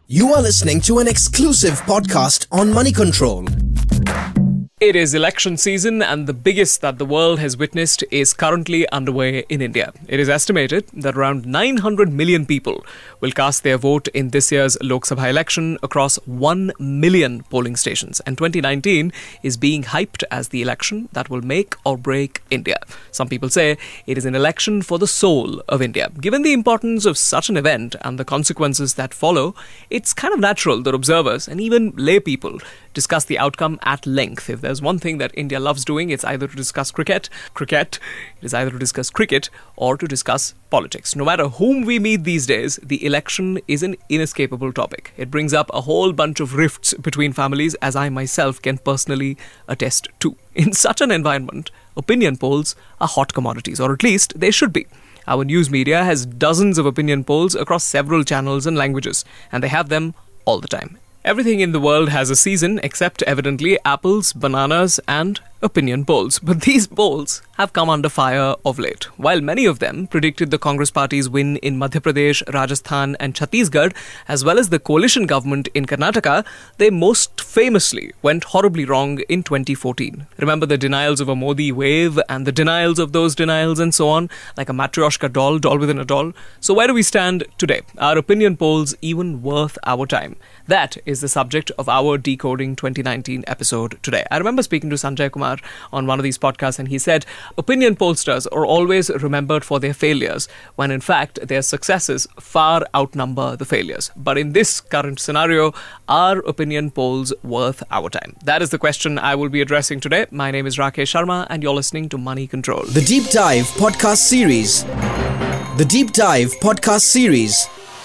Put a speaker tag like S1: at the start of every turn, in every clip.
S1: You are listening to an exclusive podcast on Money Control.
S2: It is election season, and the biggest that the world has witnessed is currently underway in India. It is estimated that around 900 million people will cast their vote in this year's Lok Sabha election across 1 million polling stations. And 2019 is being hyped as the election that will make or break India. Some people say it is an election for the soul of India. Given the importance of such an event and the consequences that follow, it's kind of natural that observers and even lay people discuss the outcome at length. If there's one thing that India loves doing, it's either to discuss cricket, it is either to discuss cricket or to discuss politics. No matter whom we meet these days, the election is an inescapable topic. It brings up a whole bunch of rifts between families, as I myself can personally attest to. In such an environment, opinion polls are hot commodities, or at least they should be. Our news media has dozens of opinion polls across several channels and languages, and they have them all the time. Everything in the world has a season, except evidently apples, bananas, and opinion polls. But these polls have come under fire of late. While many of them predicted the Congress party's win in Madhya Pradesh, Rajasthan, and Chhattisgarh, as well as the coalition government in Karnataka, they most famously went horribly wrong in 2014. Remember the denials of a Modi wave and the denials of those denials and so on, like a Matryoshka doll within a doll. So where do we stand today? Are opinion polls even worth our time? That is the subject of our Decoding 2019 episode today. I remember speaking to Sanjay Kumar on one of these podcasts, and he said opinion pollsters are always remembered for their failures, when in fact their successes far outnumber the failures. But in this current scenario, are opinion polls worth our time? That is the question I will be addressing today. My name is Rakesh Sharma, and you're listening to Money Control.
S1: The Deep Dive Podcast Series. The Deep Dive Podcast Series.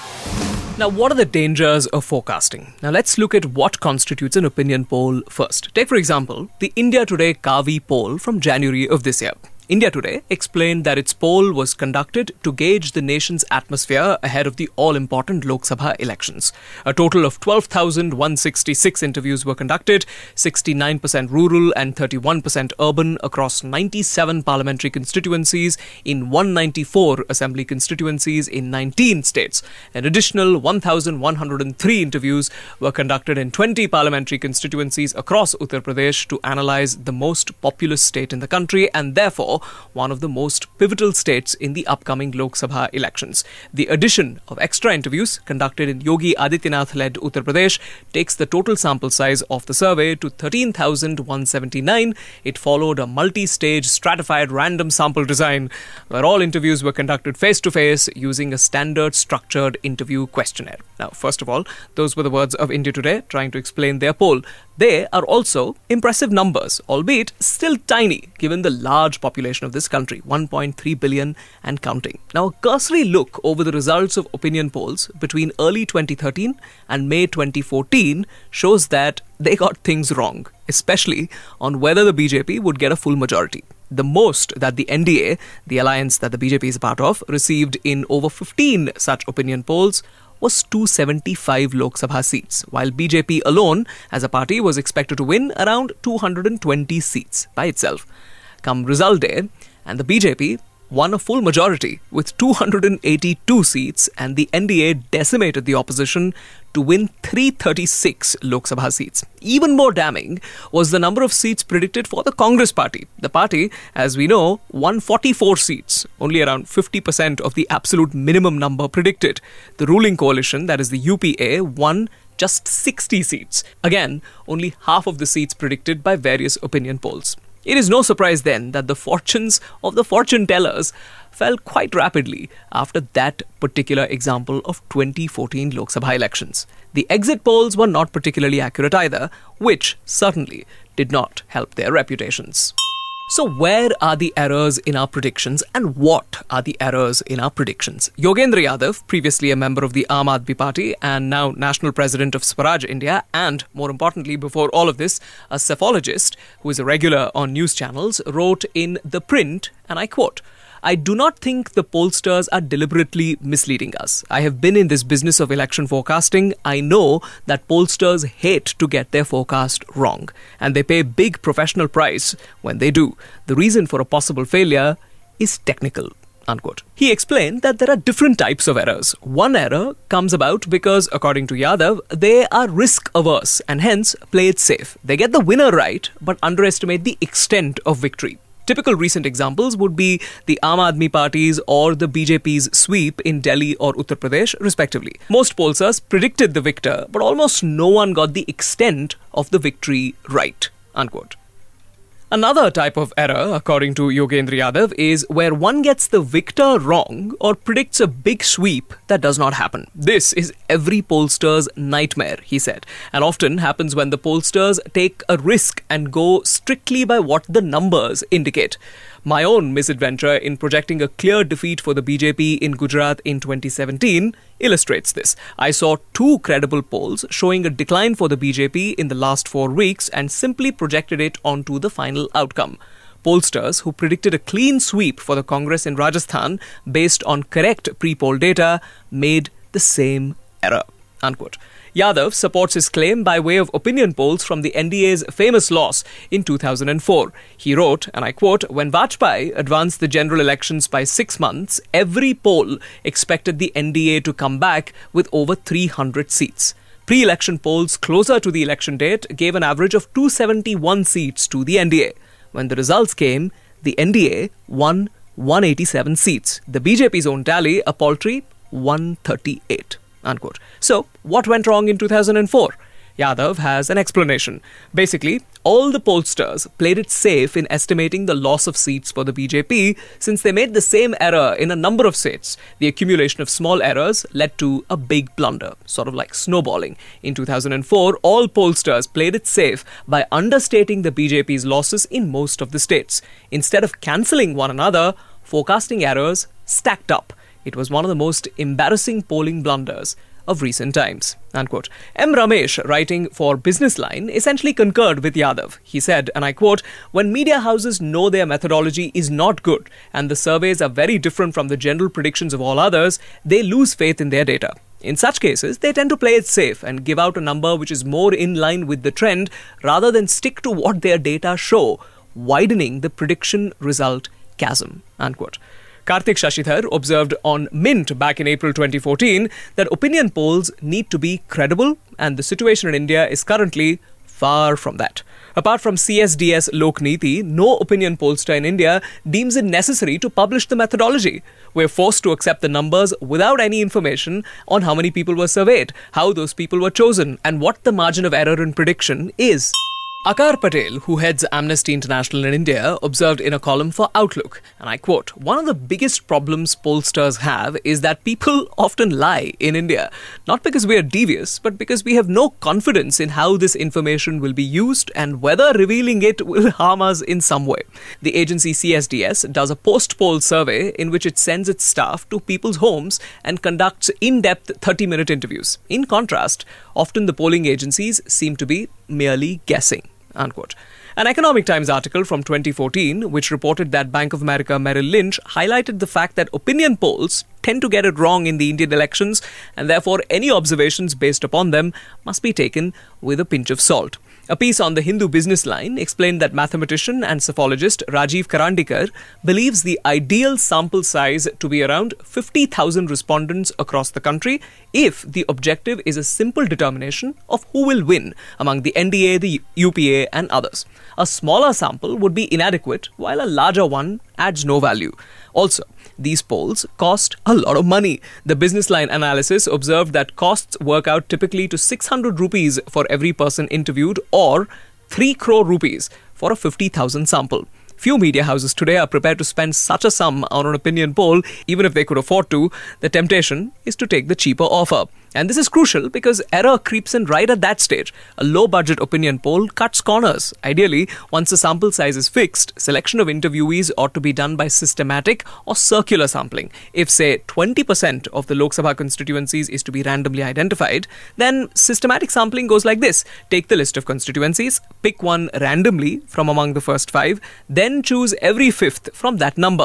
S2: Now, what are the dangers of forecasting? Now, let's look at what constitutes an opinion poll first. Take, for example, the India Today Kavi poll from January of this year. India Today explained that its poll was conducted to gauge the nation's atmosphere ahead of the all-important Lok Sabha elections. A total of 12,166 interviews were conducted, 69% rural and 31% urban across 97 parliamentary constituencies in 194 assembly constituencies in 19 states. An additional 1,103 interviews were conducted in 20 parliamentary constituencies across Uttar Pradesh to analyze the most populous state in the country and therefore one of the most pivotal states in the upcoming Lok Sabha elections. The addition of extra interviews conducted in Yogi Adityanath-led Uttar Pradesh takes the total sample size of the survey to 13,179. It followed a multi-stage stratified random sample design where all interviews were conducted face-to-face using a standard structured interview questionnaire. Now, first of all, those were the words of India Today trying to explain their poll. They are also impressive numbers, albeit still tiny, given the large population of this country, 1.3 billion and counting. Now, a cursory look over the results of opinion polls between early 2013 and May 2014 shows that they got things wrong, especially on whether the BJP would get a full majority. The most that the NDA, the alliance that the BJP is a part of, received in over 15 such opinion polls was 275 Lok Sabha seats, while BJP alone as a party was expected to win around 220 seats by itself. Come result day, and the BJP won a full majority with 282 seats, and the NDA decimated the opposition to win 336 Lok Sabha seats. Even more damning was the number of seats predicted for the Congress party. The party, as we know, won 44 seats, only around 50% of the absolute minimum number predicted. The ruling coalition, that is the UPA, won just 60 seats. Again, only half of the seats predicted by various opinion polls. It is no surprise then that the fortunes of the fortune tellers fell quite rapidly after that particular example of 2014 Lok Sabha elections. The exit polls were not particularly accurate either, which certainly did not help their reputations. So where are the errors in our predictions, and what are the errors in our predictions? Yogendra Yadav, previously a member of the Aam Aadmi Party and now national president of Swaraj India, and more importantly before all of this, a psephologist who is a regular on news channels, wrote in The Print, and I quote, I do not think the pollsters are deliberately misleading us. I have been in this business of election forecasting. I know that pollsters hate to get their forecast wrong, and they pay big professional price when they do. The reason for a possible failure is technical. Unquote. He explained that there are different types of errors. One error comes about because, according to Yadav, they are risk-averse and hence play it safe. They get the winner right, but underestimate the extent of victory. Typical recent examples would be the Aam Aadmi Party's or the BJP's sweep in Delhi or Uttar Pradesh, respectively. Most pollsters predicted the victor, but almost no one got the extent of the victory right. Unquote. Another type of error, according to Yogendra Yadav, is where one gets the victor wrong or predicts a big sweep that does not happen. This is every pollster's nightmare, he said, and often happens when the pollsters take a risk and go strictly by what the numbers indicate. My own misadventure in projecting a clear defeat for the BJP in Gujarat in 2017 illustrates this. I saw two credible polls showing a decline for the BJP in the last 4 weeks and simply projected it onto the final outcome. Pollsters who predicted a clean sweep for the Congress in Rajasthan based on correct pre-poll data made the same error. Unquote. Yadav supports his claim by way of opinion polls from the NDA's famous loss in 2004. He wrote, and I quote, "When Vajpayee advanced the general elections by 6 months, every poll expected the NDA to come back with over 300 seats. Pre-election polls closer to the election date gave an average of 271 seats to the NDA. When the results came, the NDA won 187 seats. The BJP's own tally, a paltry 138. Unquote. So, what went wrong in 2004? Yadav has an explanation. Basically, all the pollsters played it safe in estimating the loss of seats for the BJP since they made the same error in a number of states. The accumulation of small errors led to a big blunder, sort of like snowballing. In 2004, all pollsters played it safe by understating the BJP's losses in most of the states. Instead of cancelling one another, forecasting errors stacked up. It was one of the most embarrassing polling blunders of recent times." Unquote. M. Ramesh, writing for Business Line, essentially concurred with Yadav. He said, and I quote, "When media houses know their methodology is not good and the surveys are very different from the general predictions of all others, they lose faith in their data. In such cases, they tend to play it safe and give out a number which is more in line with the trend rather than stick to what their data show, widening the prediction result chasm." Unquote. Karthik Shashidhar observed on Mint back in April 2014 that opinion polls need to be credible, and the situation in India is currently far from that. Apart from CSDS Lokniti, no opinion pollster in India deems it necessary to publish the methodology. We're forced to accept the numbers without any information on how many people were surveyed, how those people were chosen, and what the margin of error in prediction is. Akar Patel, who heads Amnesty International in India, observed in a column for Outlook, and I quote, "One of the biggest problems pollsters have is that people often lie in India, not because we are devious, but because we have no confidence in how this information will be used and whether revealing it will harm us in some way." The agency CSDS does a post-poll survey in which it sends its staff to people's homes and conducts in-depth 30-minute interviews. In contrast, often the polling agencies seem to be merely guessing. Unquote. An Economic Times article from 2014, which reported that Bank of America Merrill Lynch highlighted the fact that opinion polls tend to get it wrong in the Indian elections, and therefore any observations based upon them must be taken with a pinch of salt. A piece on the Hindu Business Line explained that mathematician and psephologist Rajiv Karandikar believes the ideal sample size to be around 50,000 respondents across the country if the objective is a simple determination of who will win among the NDA, the UPA and others. A smaller sample would be inadequate, while a larger one adds no value. Also, these polls cost a lot of money. The Business Line analysis observed that costs work out typically to 600 rupees for every person interviewed or 3 crore rupees for a 50,000 sample. Few media houses today are prepared to spend such a sum on an opinion poll, even if they could afford to. The temptation is to take the cheaper offer. And this is crucial because error creeps in right at that stage. A low-budget opinion poll cuts corners. Ideally, once the sample size is fixed, selection of interviewees ought to be done by systematic or circular sampling. If, say, 20% of the Lok Sabha constituencies is to be randomly identified, then systematic sampling goes like this. Take the list of constituencies, pick one randomly from among the first 5, then choose every 5th from that number.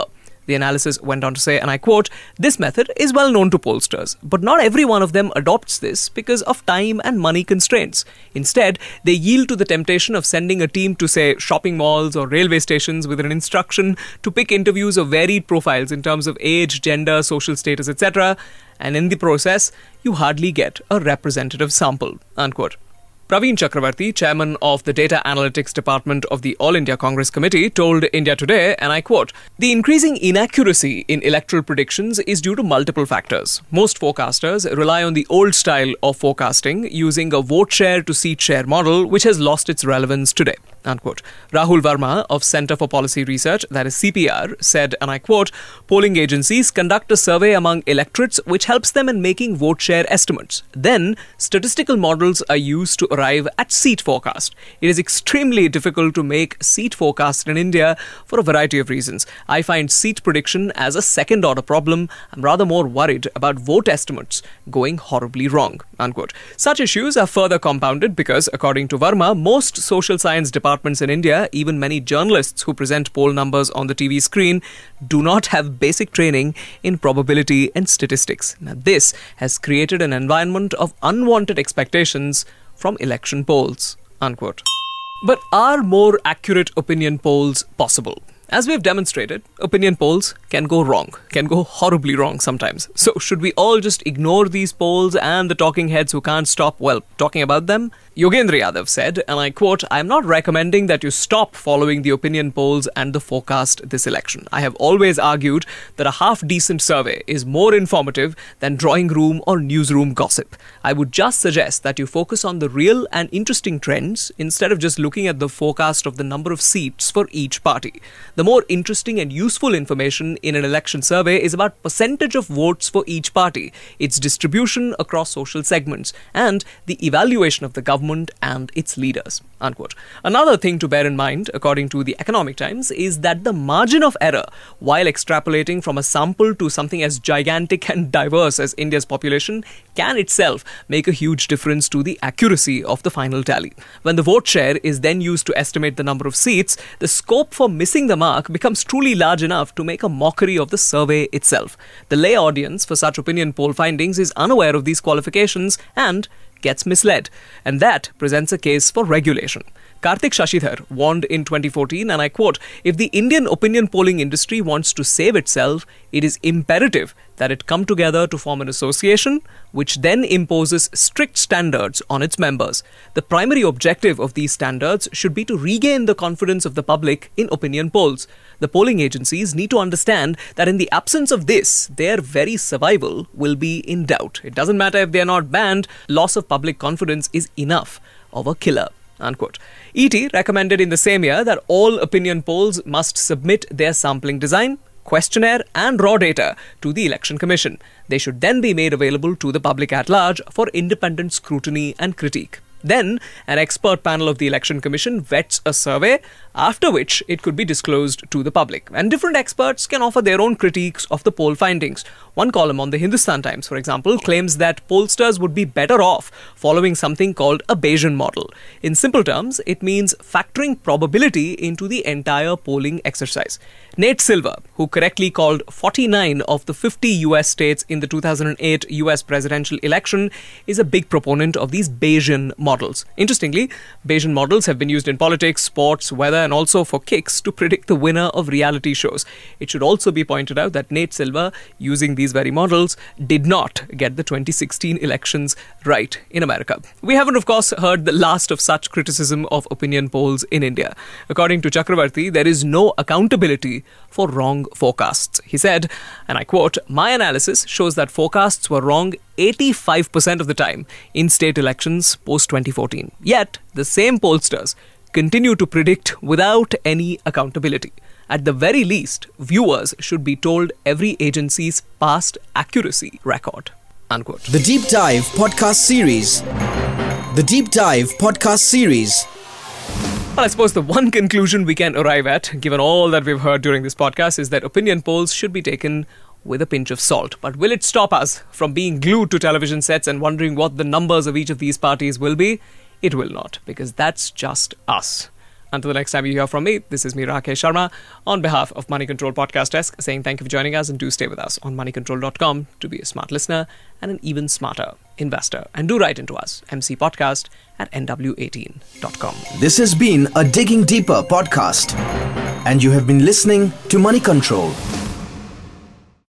S2: The analysis went on to say, and I quote, "This method is well known to pollsters, but not every one of them adopts this because of time and money constraints. Instead, they yield to the temptation of sending a team to, say, shopping malls or railway stations with an instruction to pick interviews of varied profiles in terms of age, gender, social status, etc. And in the process, you hardly get a representative sample," unquote. Praveen Chakravarti, chairman of the Data Analytics Department of the All India Congress Committee, told India Today, and I quote, "The increasing inaccuracy in electoral predictions is due to multiple factors. Most forecasters rely on the old style of forecasting using a vote share to seat share model, which has lost its relevance today," unquote. Rahul Verma of Centre for Policy Research, that is CPR, said, and I quote, "Polling agencies conduct a survey among electorates which helps them in making vote share estimates. Then, statistical models are used to arrive at seat forecast. It is extremely difficult to make seat forecast in India for a variety of reasons. I find seat prediction as a second-order problem. I'm rather more worried about vote estimates going horribly wrong," unquote. Such issues are further compounded because, according to Verma, most social science departments in India, even many journalists who present poll numbers on the TV screen, do not have basic training in probability and statistics. Now, this has created an environment of unwanted expectations from election polls, unquote. But are more accurate opinion polls possible? As we've demonstrated, opinion polls can go wrong, can go horribly wrong sometimes. So should we all just ignore these polls and the talking heads who can't stop, well, talking about them? Yogendra Yadav said, and I quote, "I am not recommending that you stop following the opinion polls and the forecast this election. I have always argued that a half-decent survey is more informative than drawing room or newsroom gossip. I would just suggest that you focus on the real and interesting trends instead of just looking at the forecast of the number of seats for each party. The more interesting and useful information in an election survey is about percentage of votes for each party, its distribution across social segments, and the evaluation of the government and its leaders," unquote. Another thing to bear in mind, according to the Economic Times, is that the margin of error while extrapolating from a sample to something as gigantic and diverse as India's population can itself make a huge difference to the accuracy of the final tally. When the vote share is then used to estimate the number of seats, the scope for missing the mark becomes truly large enough to make a mockery of the survey itself. The lay audience for such opinion poll findings is unaware of these qualifications and gets misled, and that presents a case for regulation. Karthik Shashidhar warned in 2014, and I quote, "If the Indian opinion polling industry wants to save itself, it is imperative that it come together to form an association which then imposes strict standards on its members. The primary objective of these standards should be to regain the confidence of the public in opinion polls. The polling agencies need to understand that in the absence of this, their very survival will be in doubt. It doesn't matter if they are not banned, loss of public confidence is enough of a killer," unquote. ET recommended in the same year that all opinion polls must submit their sampling design, questionnaire and raw data to the Election Commission. They should then be made available to the public at large for independent scrutiny and critique. Then, an expert panel of the Election Commission vets a survey, after which it could be disclosed to the public. And different experts can offer their own critiques of the poll findings. One column on the Hindustan Times, for example, claims that pollsters would be better off following something called a Bayesian model. In simple terms, it means factoring probability into the entire polling exercise. Nate Silver, who correctly called 49 of the 50 US states in the 2008 US presidential election, is a big proponent of these Bayesian models. Interestingly, Bayesian models have been used in politics, sports, weather, and also for kicks to predict the winner of reality shows. It should also be pointed out that Nate Silver, using these very models, did not get the 2016 elections right in America. We haven't, of course, heard the last of such criticism of opinion polls in India. According to Chakravarti, there is no accountability for wrong forecasts. He said, and I quote, "My analysis shows that forecasts were wrong 85% of the time in state elections post-2014. Yet, the same pollsters continue to predict without any accountability. At the very least, viewers should be told every agency's past accuracy record," unquote.
S1: The Deep Dive podcast series. The Deep Dive podcast series.
S2: Well, I suppose the one conclusion we can arrive at, given all that we've heard during this podcast, is that opinion polls should be taken with a pinch of salt. But will it stop us from being glued to television sets and wondering what the numbers of each of these parties will be? It will not, because that's just us. Until the next time you hear from me, this is me, Rakesh Sharma, on behalf of Money Control Podcast Desk, saying thank you for joining us, and do stay with us on moneycontrol.com to be a smart listener and an even smarter investor. And do write into us, mcpodcast@nw18.com.
S1: This has been a Digging Deeper podcast, and you have been listening to Money Control.